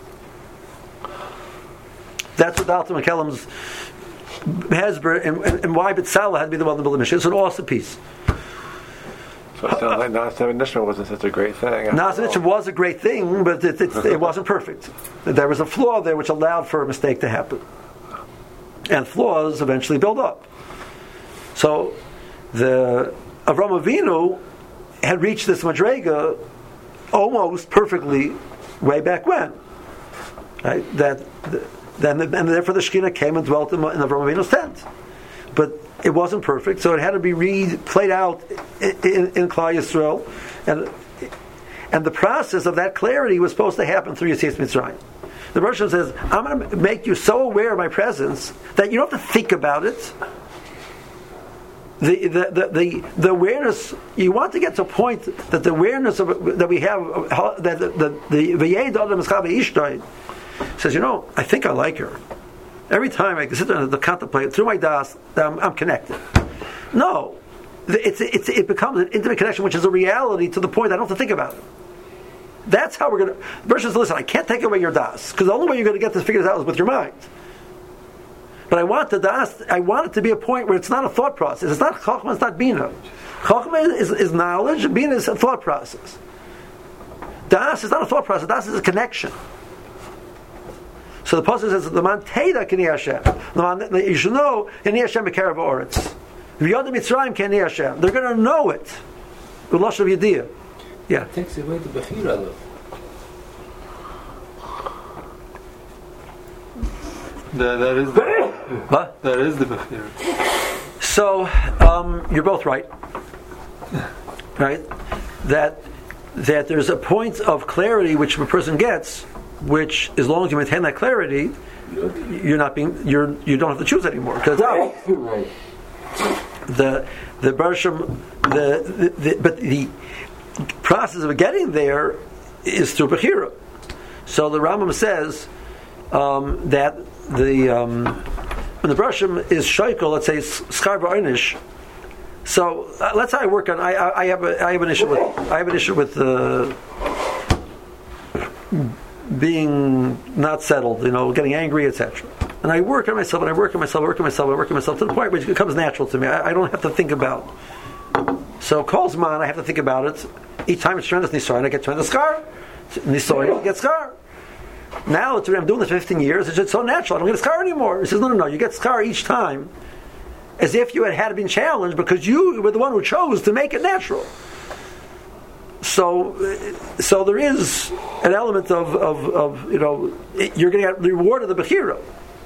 That's what the Alter Kelim's Hezber and why Betzalel had to be the one to build the Mishkan. It's an awesome piece. So it sounds like Na'aseh Nishma wasn't such a great thing. Na'aseh Nishma was a great thing, but it wasn't perfect. There was a flaw there which allowed for a mistake to happen. And flaws eventually build up. So the Avraham Avinu had reached this madrega almost perfectly way back when. Right? And therefore the Shekhinah came and dwelt in Avraham Avinu's tent. But it wasn't perfect, so it had to be played out in Klal Yisrael. And the process of that clarity was supposed to happen through Yetzias Mitzrayim. The Rosh says, I'm going to make you so aware of my presence that you don't have to think about it. The awareness, you want to get to a point that the awareness that we have, that the V'yed Adam Eschava Ishtay says, I think I like her. Every time I can sit there and contemplate through my das, I'm connected. No, it becomes an intimate connection, which is a reality to the point I don't have to think about it. That's how we're going to. The person says, listen, I can't take away your das because the only way you're going to get this figured out is with your mind. But I want the das. I want it to be a point where it's not a thought process. It's not chokhmah. It's not bina. Chokhmah is knowledge. Bina is a thought process. Das is not a thought process. Das is a connection. So the pasuk says, "L'man teida k'ni Hashem." You should know k'ni Hashem b'kerav ha'oretz. V'yodem Mitzrayim k'ni Hashem. They're going to know it. With lashon of yediyah. Yeah. It takes away the bechira though. That is the What? That is the bechira. So you're both right. Right? That there's a point of clarity which a person gets, which as long as you maintain that clarity, you don't have to choose anymore. Because Right. the Barsham, but the process of getting there is through bechira. So the Rambam says that when the Barsham is shaykel, let's say schar ba'onish. So let's say I work on. I have an issue with being not settled, getting angry, etc. And I work on myself, to the point where it becomes natural to me. I don't have to think about. So calls man, I have to think about it. Each time it's tremendous nisoy, I get tremendous scar. Nisoy, get scar. Now I'm doing this for 15 years. It's just so natural. I don't get a scar anymore. He says, no. You get scar each time, as if you had been challenged because you were the one who chose to make it natural. So there is an element of you're going to get the reward of the bechira.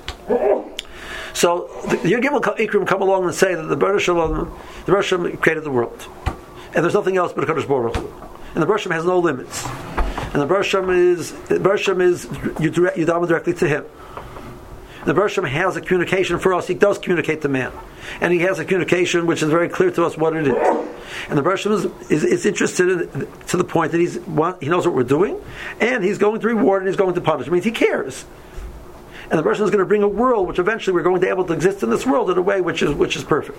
So the Yud Ikrim come along and say that the Baruch Shalom created the world, and there's nothing else but a Kadosh Baruch Hu, and the Baruch Shalom has no limits, and the Baruch Shalom is you daven directly to him. The Baruch Shalom has a communication for us. He does communicate to man, and he has a communication which is very clear to us what it is. And the Baruch Shalom is interested to the point that he knows what we're doing, and he's going to reward and he's going to punish. It means he cares. And the Baruch Shalom is going to bring a world which eventually we're going to be able to exist in this world in a way which is perfect.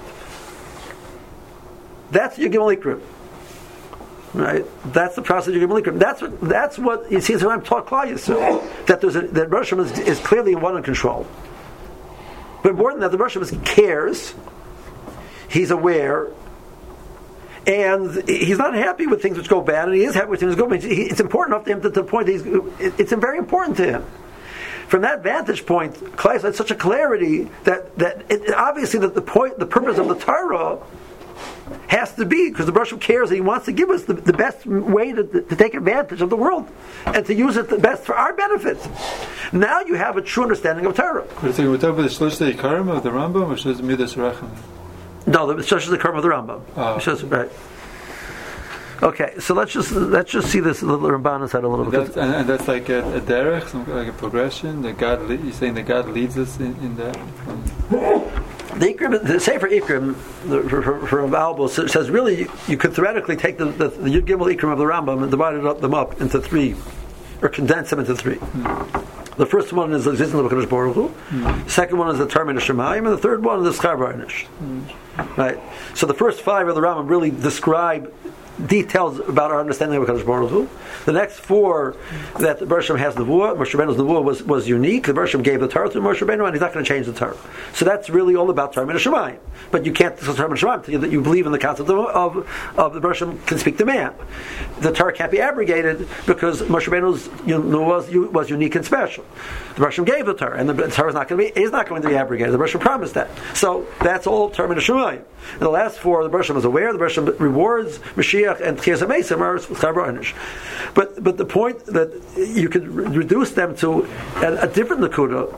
That's Yud Gimel Ikrim. Right? That's the process of Yud Gimel Ikrim. That's what you see. So I'm taught Klal Yisrael that that Baruch Shalom is clearly in one in control. But important that the Bershom cares, he's aware, and he's not happy with things which go bad, and he is happy with things which go bad. It's important enough to him to the point that it's very important to him. From that vantage point, Klai had such a clarity that obviously the purpose of the Torah has to be, because the Bershom cares and he wants to give us the best way to take advantage of the world and to use it the best for our benefit. Now you have a true understanding of Torah. We're talking about the Shlosh Ikarim of the Rambam, or Shlosh Midas Racham? No, the Shlosh Ikarim of the Rambam. Right. Okay, so let's just see this little Ramban inside a little bit. And that's like a derech, like a progression. That God, you're saying that God leads us in that. The Ikrim, the Sefer Ikrim, from Albo says really you could theoretically take the Yud Gimel Ikrim of the Rambam and divide them up into three, or condense them into three. The first one is the existence of HaKadosh Baruch Hu. The second one is the Termin Shemayim, and the third one is the Schar Varnish. Right. So the first five of the Rambam really describe details about our understanding of HaKadosh Baruch Hu. The next four, that the Bershom has Nevuah, Moshe Rabbeinu's Nevuah was unique. The Bershom gave the Torah to Moshe Rabbeinu, and he's not going to change the Torah. So that's really all about Torah Shemayim. But you can't discuss Torah Shemayim until you believe in the concept of the Bershom can speak to man. The Torah can't be abrogated because Moshe Rabbeinu's Nevuah was unique and special. The Bershom gave the Torah, and the Torah is not going to be abrogated. The Bershom promised that. So that's all Torah Shemayim. And the last four, the Bershom is aware. The Bershom rewards Mashiach and Tchias HaMesim are Schar Varnish. But the point that you could reduce them to a different nakuda,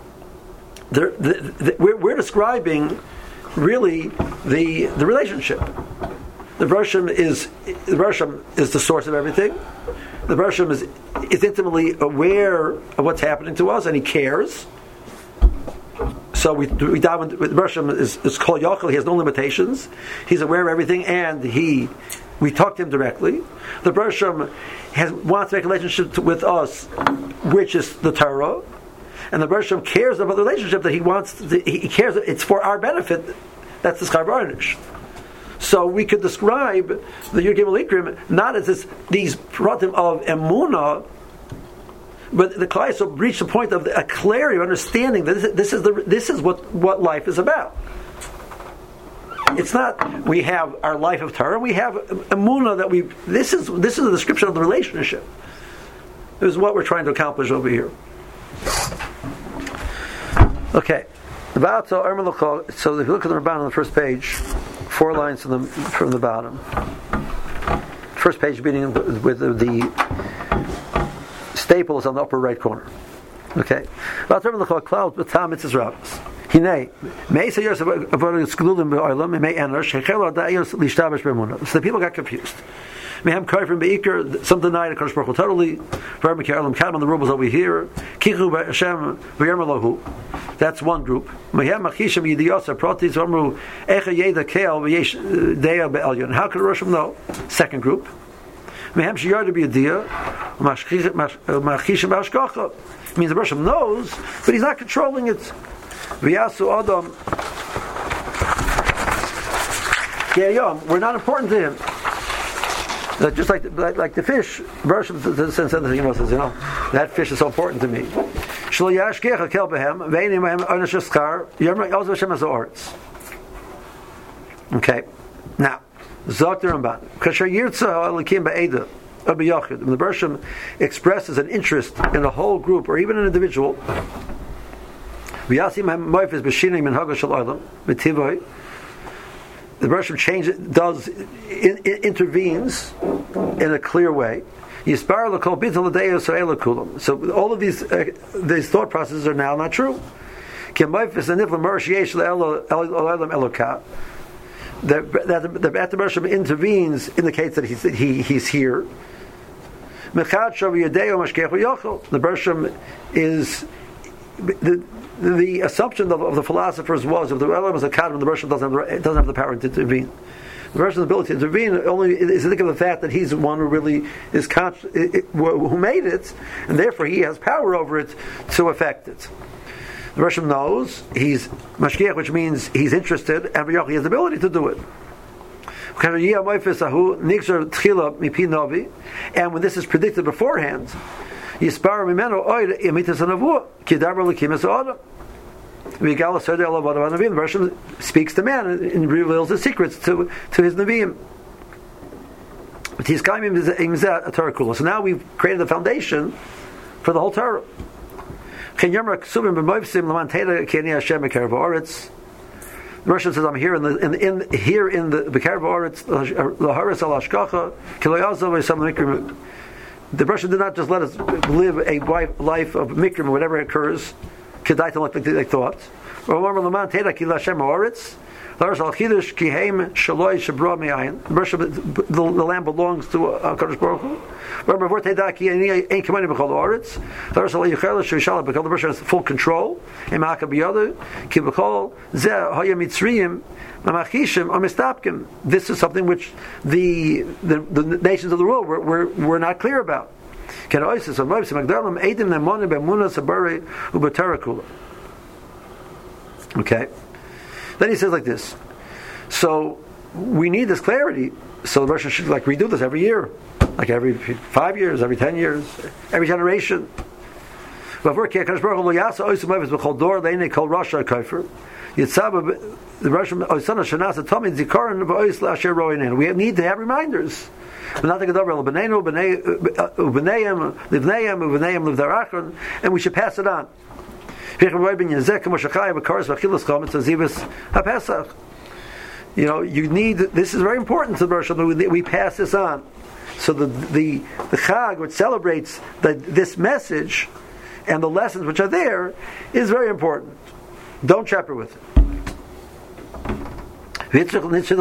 we're describing really the relationship. The Bershom is the source of everything. The Bershom is intimately aware of what's happening to us, and he cares. So we dive into the Bershom is called Yochel. He has no limitations. He's aware of everything, and we talk to him directly. The Bershom wants to make a relationship with us, which is the Torah, and the Bershom cares about the relationship that he wants. He cares. It's for our benefit. That's the Schar Varnish. So we could describe the Yud Gimel Ikrim not as these pratim of emunah, but the Klai so reached the point of a clarity of understanding that this is what life is about. It's not we have our life of Torah, we have emunah that this is a description of the relationship. This is what we're trying to accomplish over here. Okay. So if you look at the Ramban on the first page, 4 lines from the bottom. First page beginning with the staple is on the upper right corner. Okay. Hinei, so the people got confused. Some denied the Kadosh Baruch Hu totally. The rule was over here. That's one group. How could Rosham know? Second group. Means the Rosham knows, but he's not controlling it. We're not important to him. Just like the fish, Bershom says, that fish is so important to me. Okay, now Zok the Ramban. When the Bershom expresses an interest in a whole group or even an individual, the Bershom intervenes in a clear way. So all of these thought processes are now not true. That the Bershom intervenes indicates that he's here. The Bershom is the assumption of the philosophers was if the Elam is a kadmon, the Bershom doesn't have the power to intervene. The Bershom's ability to intervene only is to think of the fact that he's the one who really is who made it, and therefore he has power over it to affect it. The Bershom knows he's mashkiach, which means he's interested, and he has the ability to do it. And when this is predicted beforehand, The Russian speaks to man and reveals the secrets to his Nevi'im. So now we've created the foundation for the whole Torah. The Russian says, "I'm here in the Bekarv Oretz, the Haris al Hashkacha, the Russian did not just let us live a life of mikrim, whatever occurs, kedaitim like they thought. The land belongs to Kadosh Baruch Hu. The Russian has full control. This is something which the nations of the world were not clear about. Okay. Then he says like this. So we need this clarity. So the Russians should redo this every year, like every 5 years, every 10 years, every generation. The Russian we need to have reminders. And we should pass it on. You need. This is very important to the Russian. We pass this on. So the Chag, which celebrates this message and the lessons which are there, is very important. Don't shepherd with it. We take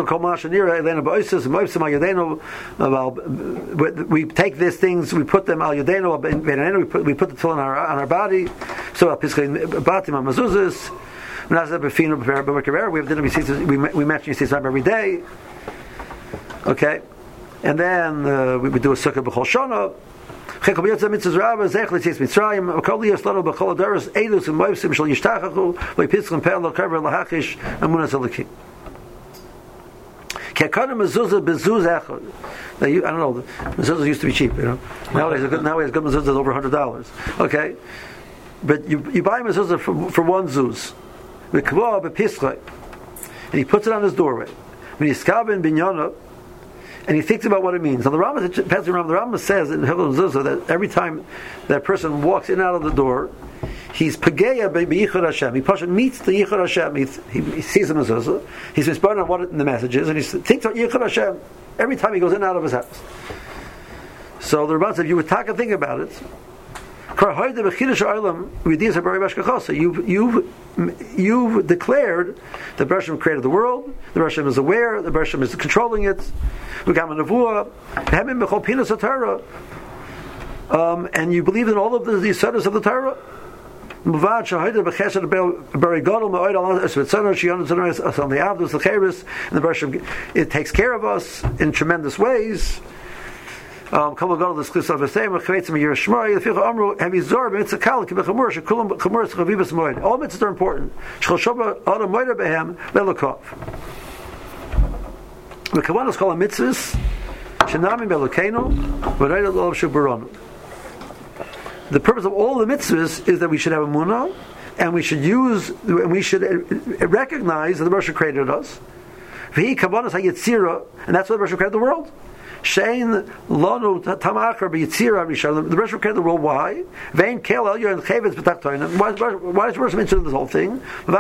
these things, we put them al yadenu, we put the tefillin on our body. So al piskei batim amazuzis. We have dinner. We mention Yisrael every day. Okay, and then we do a sukkah b'chol shana. I don't know. Mezuzah used to be cheap, Nowadays good mezuzah is over $100. Okay, but you buy a mezuzah for one zuz, and he puts it on his doorway. When he's kabin binyana, and he thinks about what it means. Now the Rambam says in Hilchos Mezuzah that every time that person walks in and out of the door, he's pageya b'yichud Hashem. He meets the yichud Hashem. He sees the mezuzah. He's responding on what the message is, and he thinks about yichud Hashem every time he goes in and out of his house. So the Rambam said, you would talk and think about it. You've declared that Hashem created the world. The Hashem is aware. The Hashem is controlling it. And you believe in all of the sodas of the Torah. And the Hashem, it takes care of us in tremendous ways. All mitzvahs are important. The Kavanah called mitzvahs. The purpose of all the mitzvahs is that we should have a emunah, and we should recognize that the Rosh created us. And that's why the Rosh created the world. The Rosh created the world. Why? Why does Rosh mention this whole thing?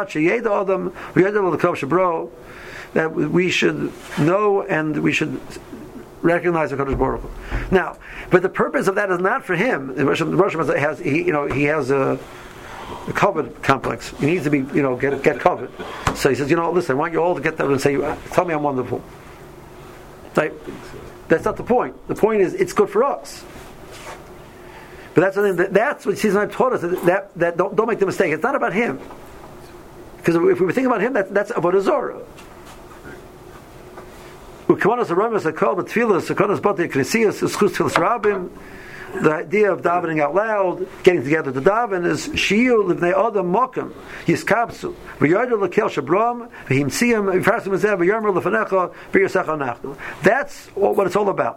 That we should know and we should recognize the Kadosh Baruch Hu. Now, but the purpose of that is not for him. The Rosh has he has a covet complex. He needs to be get covet. So he says, listen, I want you all to get that and say, tell me I'm wonderful. Right? That's not the point. The point is it's good for us. But that's something that's what Caesar taught us. That don't make the mistake. It's not about him. Because if we were thinking about him, that's Avodah Zorah. The idea of davening out loud, getting together to daven, is shiyu livnei adam mokem yiskabsu v'yardu lekel shabram v'himsiyam v'farsim azeh v'yarmer lefanecha v'yosecha nachnu. That's what it's all about.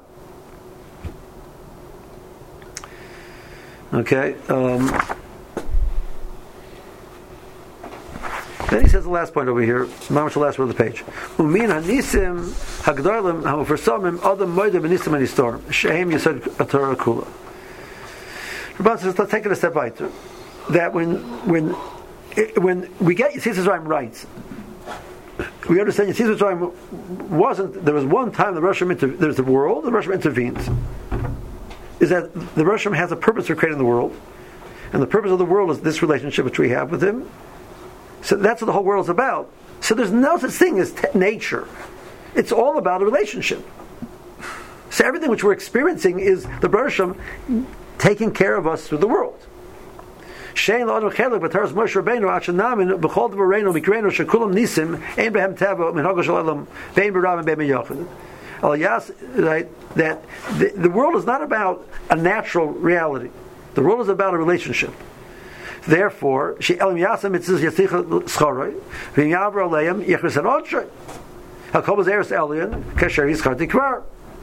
Okay. Then he says the last point over here, Mamash the last word of the page. Umin hanisim hagdalim hamufarsamim adam moedim benisim anistorm shehem yisod atorah kula. Rabban says, let's take it a step weiter. That when we get Yitzhak Mitzrayim right, we understand Yitzhak Mitzrayim wasn't. There was one time there's the world, the Rosh intervened. Is that the Rosh has a purpose for creating the world, and the purpose of the world is this relationship which we have with Him. So that's what the whole world is about. So there's no such thing as nature. It's all about a relationship. So everything which we're experiencing is the Rosh taking care of us through the world. Shein la'anu chelek b'taras Moshe Rabbeinu achanamin b'chol d'vareinu mikreinu shekulam nisim ein behem teva min hagos shalom vein b'rav and bein b'yachid. Right, that the world is not about a natural reality. The world is about a relationship. Therefore, she elim yasam mitzvah yasicha schoroi v'im yavra aleim yichris harodshoi hakol b'zeres elion kasher yischar tikvar.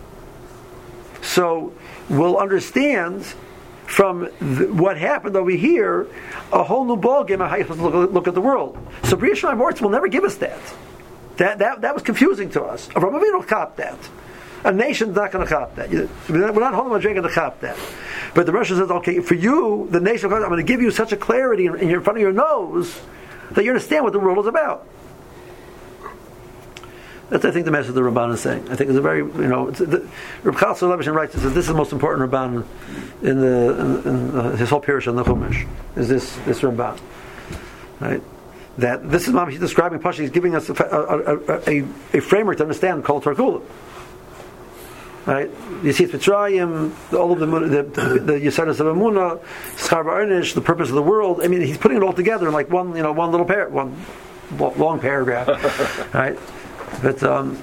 So we'll understand from what happened over here a whole new ballgame of how you look at the world. So B'riyas Shamayim Ha'aretz will never give us that. That was confusing to us. Avraham Avinu cop that. A nation's not going to cop that. We're not holding a drink to cop that. But the Russian says, okay, for you, the nation, I'm going to give you such a clarity in front of your nose that you understand what the world is about. That's, I think, the message the Ramban is saying. I think it's a very, Reb Chatzor Levishin writes that this is the most important Ramban in his whole parish on the Chumash, is this Ramban. Right? That this is he's describing Pasha. He's giving us a framework to understand Kol Torah Kula. Right? You see, Mitzrayim, all of the Yesadas of Emunah, Schar Ba'arnish, the purpose of the world. I mean, he's putting it all together in like one little one long paragraph, right? But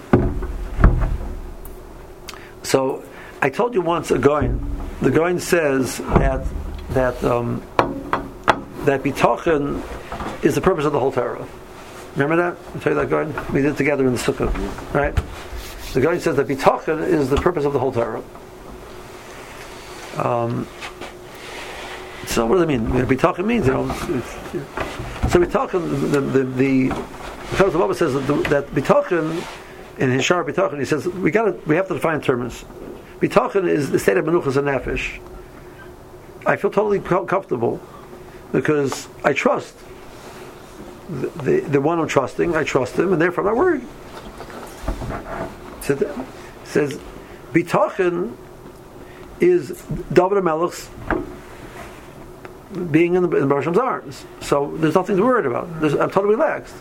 so I told you once the Goin says that bitachon is the purpose of the whole Torah. Remember that? I told you that, Goin? We did it together in the Sukkah, right? The Goin says that bitachon is the purpose of the whole Torah. So what does it mean? Bitachon means, so bitachon, because the Bible says that bitachon in his Shar bitachon, he says we have to define terms. Bitachon is the state of menuchas and nefesh. I feel totally comfortable because I trust the one I'm trusting. I trust him, and therefore I'm not worried. It says bitachon is David HaMelech's being in Baruch Hashem's arms. So there's nothing to worry about. I'm totally relaxed.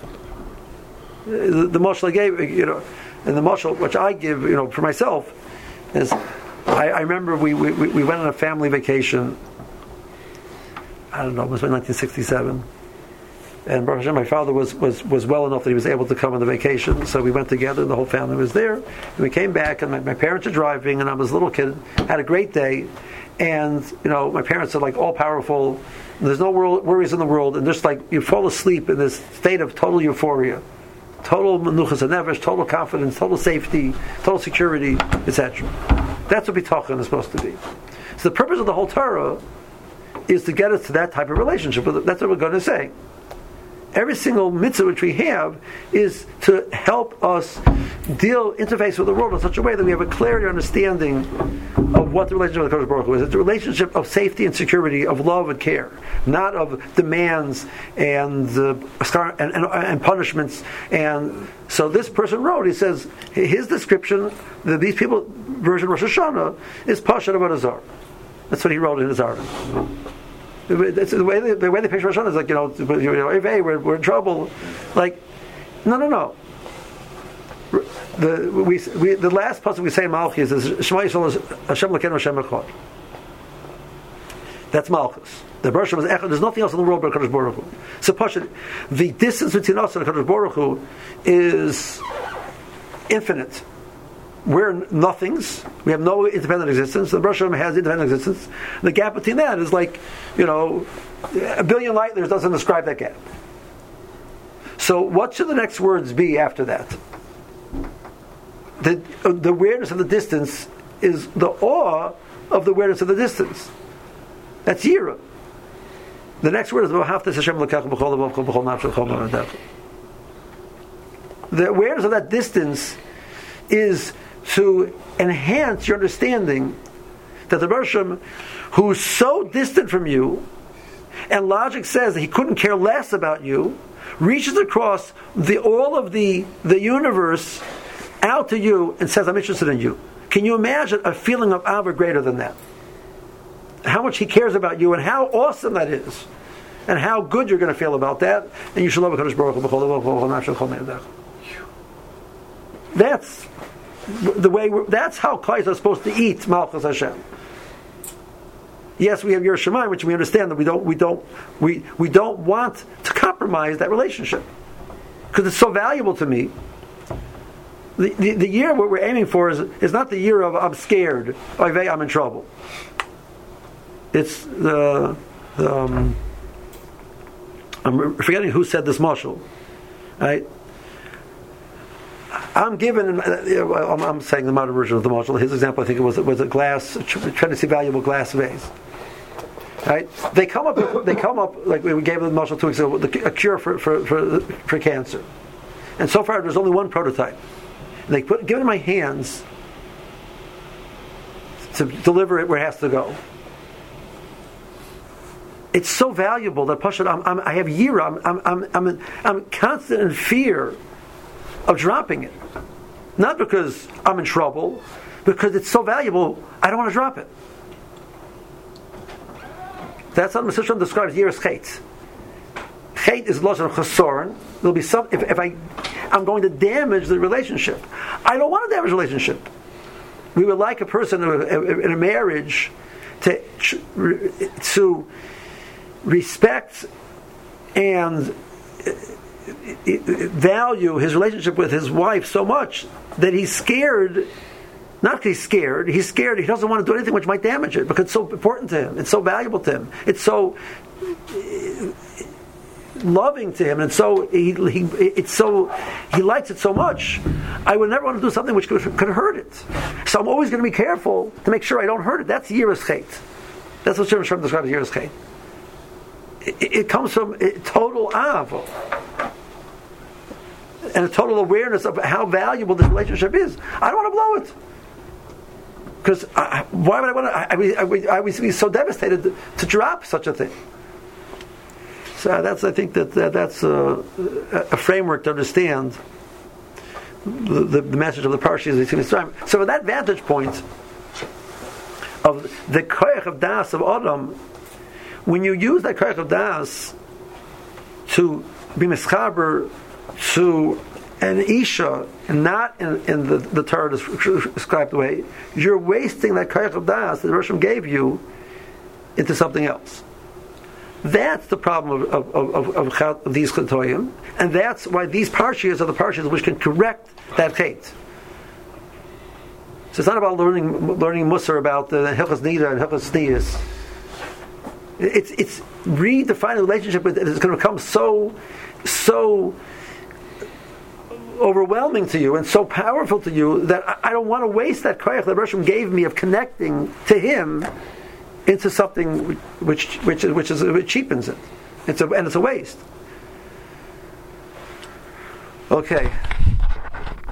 The mashal I gave, and the mashal which I give, for myself, is I remember we went on a family vacation. I don't know, it was in 1967, and Baruch Hashem, my father was well enough that he was able to come on the vacation, so we went together. The whole family was there, and we came back, and my parents are driving, and I was a little kid, had a great day, and my parents are like all powerful. There's no worries in the world, and just like you fall asleep in this state of total euphoria. Total menuchas and nefesh, total confidence, total safety, total security, etc. That's what bitachon is supposed to be. So the purpose of the whole Torah is to get us to that type of relationship. That's what we're going to say. Every single mitzvah which we have is to help us interface with the world in such a way that we have a clarity understanding of what the relationship with the Kodesh Baruch Hu is. It's a relationship of safety and security, of love and care, not of demands and punishments. And so this person wrote, he says, his description, that these people, version Rosh Hashanah, is Pashat Avodah Zarah. That's what he wrote in his article. It's the way they picture Rosh Hashanah is like, we're in trouble. Like, no. The last pasuk we say in Malchus is Shema Yisrael Hashem Elokeinu Hashem Echad. That's Malchus. The Baruch Hashem is Echad. There's nothing else in the world but Kadosh Baruch Hu. So Pashat, the distance between us and Kadosh Baruch Hu is infinite. We're nothings. We have no independent existence. The Baruch Hashem has independent existence. The gap between that is like, a billion light years doesn't describe that gap. So what should the next words be after that? The awareness of the distance is the awe of the awareness of the distance. That's Yira. The next word is V'ahavta Hashem Elokecha b'chol levavecha b'chol nafshecha b'chol ma'adecha. The awareness of that distance is to enhance your understanding that the Bershom, who's so distant from you, and logic says that he couldn't care less about you, reaches across all of the universe out to you and says, I'm interested in you. Can you imagine a feeling of Ava greater than that? How much he cares about you and how awesome that is. And how good you're going to feel about that. And you should love HaKadosh Baruch Hu b'chol levavecha b'chol nafshecha b'chol ma'adecha. That's the way. That's how Klais are supposed to eat Malchus Hashem. Yes, we have Yiras Shamayim, which we understand that we don't want to compromise that relationship because it's so valuable to me. The year what we're aiming for is not the year of I'm scared, I'm in trouble. It's I'm forgetting who said this mashal, right? I'm given. I'm saying the modern version of the mashal. His example, I think, was a glass, tremendously valuable glass vase. Right? They come up like we gave the mashal 2 weeks ago, a cure for cancer, and so far there's only one prototype. And they give it in my hands to deliver it where it has to go. It's so valuable that Pashat, I have yira. I'm constant in fear of dropping it, not because I'm in trouble, because it's so valuable. I don't want to drop it. That's how the Mesilas describes yiras chet. Chet is lashon chasoron. There'll be some. If I'm going to damage the relationship. I don't want to damage the relationship. We would like a person in a marriage to respect and value his relationship with his wife so much that he's scared. Not because he's scared, he doesn't want to do anything which might damage it because it's so important to him, it's so valuable to him, it's so loving to him, and so he likes it so much. I would never want to do something which could hurt it. So I'm always going to be careful to make sure I don't hurt it. That's yiras chet. That's what Shem describes as yiras chet. It comes from total avo and a total awareness of how valuable this relationship is. I don't want to blow it. Because why would I want to? I would be so devastated to drop such a thing. So I think that's a framework to understand the message of the parsha. So from that vantage point of the koyach of das of Adam, when you use that koyach of das to be mischaber to an isha, and not in the Torah described way, you're wasting that koyach of das that the Roshim gave you into something else. That's the problem of these chatoyim, and that's why these parshas are the parshas which can correct that hate. So it's not about learning Musar about the Hilchas Nida and Hilchas Sniyas. It's redefining the relationship with it is going to become so overwhelming to you and so powerful to you that I don't want to waste that koyach that Roshim gave me of connecting to Him into something which cheapens it. It's a waste. Okay.